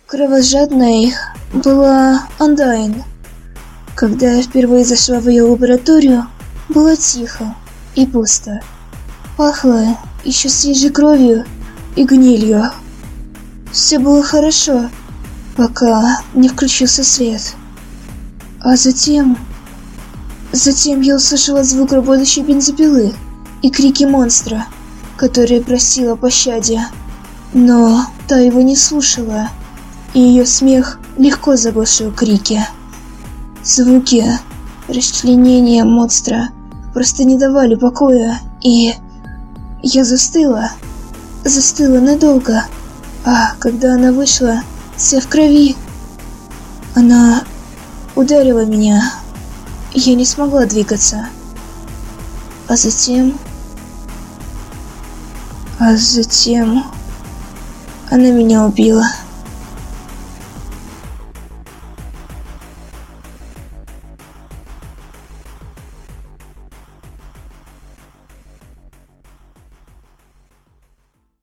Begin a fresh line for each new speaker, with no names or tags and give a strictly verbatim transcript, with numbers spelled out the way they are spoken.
Кровожадной была Андайн. Когда я впервые зашла в ее лабораторию, было тихо и пусто. Пахло еще свежей кровью и гнилью. Все было хорошо, пока не включился свет. А затем... Затем я услышала звук работающей бензопилы и крики монстра, который просил о пощаде. Но та его не слушала, и ее смех легко заглушил крики. Звуки расчленения монстра просто не давали покоя, и я застыла, застыла надолго. А когда она вышла, вся в крови, она ударила меня. Я не смогла двигаться. А затем... А затем... Она меня убила.